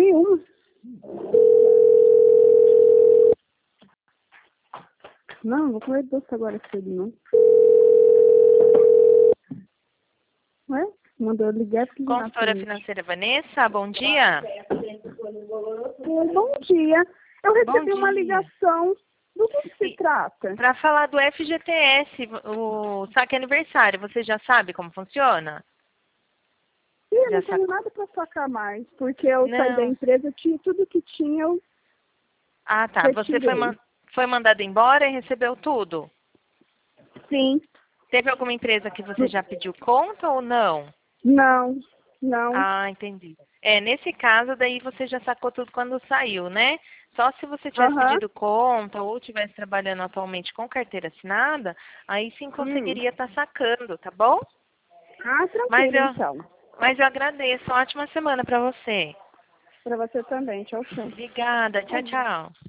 nenhuma. Não, não vou comer doce agora cedo, não. Ué? Mandou ligar porque... Consultora financeira Vanessa, bom dia. Bom dia. Eu recebi Bom uma dia. ligação. Do que se trata? Para falar do FGTS, o saque aniversário, você já sabe como funciona? Sim, eu Já não tenho sacou? nada para sacar mais, porque eu saí da Não. empresa, tinha tudo que tinha, eu Ah, tá. Você retirei. foi mandado embora e recebeu tudo? Sim. Teve alguma empresa que você já pediu conta ou não? Não, não. Ah, entendi. Nesse caso, daí você já sacou tudo quando saiu, né? Só se você tivesse Aham. pedido conta ou estivesse trabalhando atualmente com carteira assinada, aí sim conseguiria estar sacando, tá bom? Ah, Mas tranquilo, eu, então. mas eu agradeço. Ótima semana para você. Para você também. Tchau, tchau. Obrigada. Tchau, tchau.